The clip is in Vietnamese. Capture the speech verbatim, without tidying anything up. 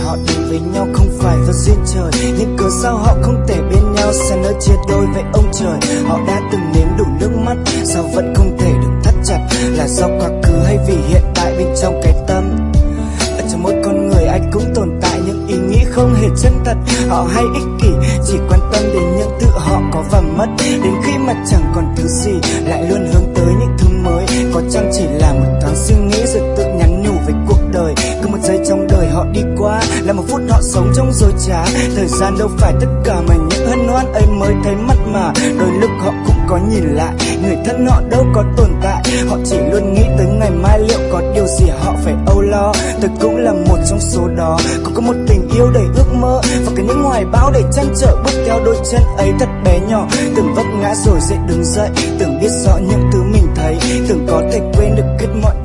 họ đến với nhau không phải do duyên trời, nhưng cớ sao họ không thể bên nhau, xa nỡ chia đôi với ông trời. Họ đã từng nếm đủ nước mắt, sao vẫn không thể được thắt chặt, là do quá khứ hay vì hiện tại bên trong cái tâm. Ở trong mỗi con người ai cũng tồn tại những ý nghĩ không hề chân thật. Họ hay ích kỷ, chỉ quan tâm đến những thứ họ có và mất, đến khi mà chẳng còn thứ gì lại luôn hướng tới những thứ mới. Có chăng chỉ là một thoáng suy nghĩ rồi tự nhắn nhủ về cuộc đời. Cứ một giây trong đời họ đi qua là một phút họ sống trong dối trá. Thời gian đâu phải tất cả mà những hân hoan ấy mới thấy mắt mà. Đôi lúc họ cũng có nhìn lại, người thân họ đâu có tồn tại. Họ chỉ luôn nghĩ tới ngày mai liệu có điều gì họ phải âu lo. Tôi cũng là một trong số đó, cũng có một tình yêu đầy ước mơ và cả những hoài bão đầy trăn trở. Bước theo đôi chân ấy thật bé nhỏ, từng vấp ngã rồi dậy đứng dậy, từng biết rõ những thứ mình thấy, từng có thể quên được kết mọi